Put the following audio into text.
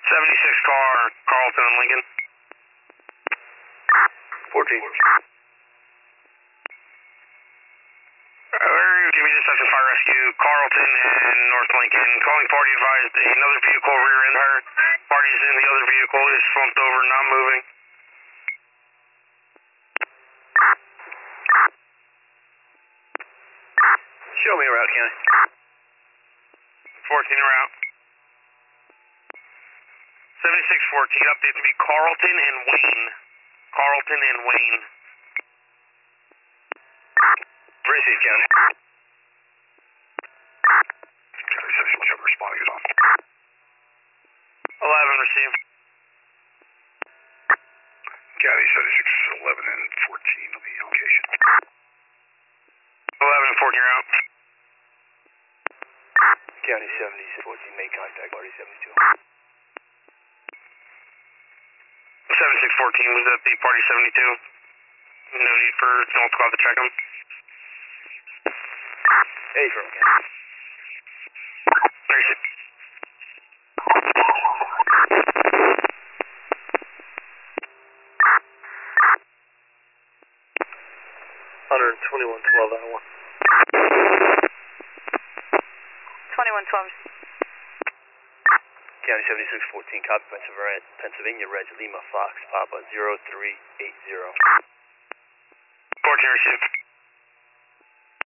76 car, Carlton and Lincoln. 14. Give me dispatch and fire rescue, Carlton and North Lincoln. Calling party advised another vehicle rear-end her. Party's in the other vehicle, is slumped over, not moving. Show me a route, County. 14 route. 7614, update to be Carlton and Wayne. Carlton and Wayne. Receive, County. County 76, whichever responding is on. 11 received. County 76, 11 and 14 will be on location. 11 and 14 route. County 76, 14, make contact, party 72. 7614 was at the party 72. No need for North Squad to check them. Hey, from County. Receive. 12112 hour 1. 2112. County 7614, copy Pennsylvania Reg Lima Fox, Papa 0380. 14 received.